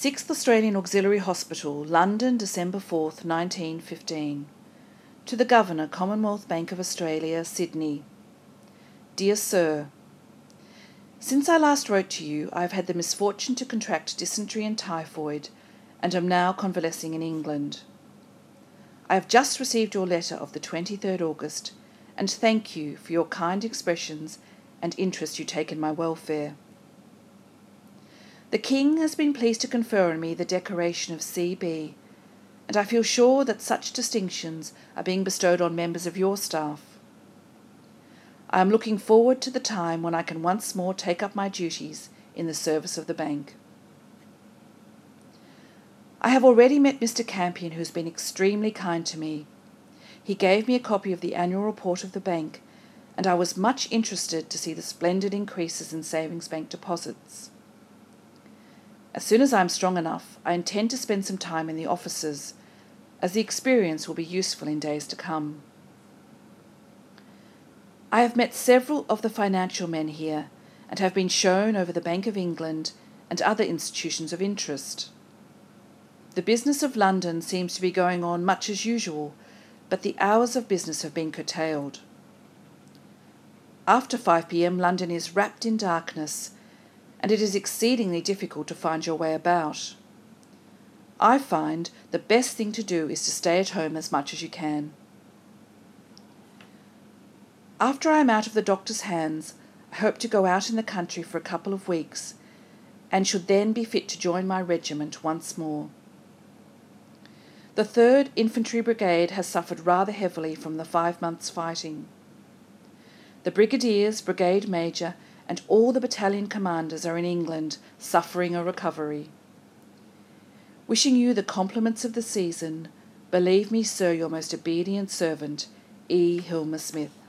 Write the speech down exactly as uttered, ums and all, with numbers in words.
sixth Australian Auxiliary Hospital, London, December fourth, nineteen fifteen. To the Governor, Commonwealth Bank of Australia, Sydney. Dear Sir, since I last wrote to you, I have had the misfortune to contract dysentery and typhoid, and am now convalescing in England. I have just received your letter of the twenty-third August, and thank you for your kind expressions and interest you take in my welfare. The King has been pleased to confer on me the decoration of C B, and I feel sure that such distinctions are being bestowed on members of your staff. I am looking forward to the time when I can once more take up my duties in the service of the bank. I have already met Mister Campion, who has been extremely kind to me. He gave me a copy of the annual report of the bank, and I was much interested to see the splendid increases in savings bank deposits. As soon as I am strong enough, I intend to spend some time in the offices, as the experience will be useful in days to come. I have met several of the financial men here, and have been shown over the Bank of England and other institutions of interest. The business of London seems to be going on much as usual, but the hours of business have been curtailed. After five p m, London is wrapped in darkness, and it is exceedingly difficult to find your way about. I find the best thing to do is to stay at home as much as you can. After I am out of the doctor's hands, I hope to go out in the country for a couple of weeks, and should then be fit to join my regiment once more. The third Infantry Brigade has suffered rather heavily from the five months' fighting. The Brigadiers, Brigade Major, and all the battalion commanders are in England, suffering a recovery. Wishing you the compliments of the season, believe me, sir, your most obedient servant, E. Hilmer Smith.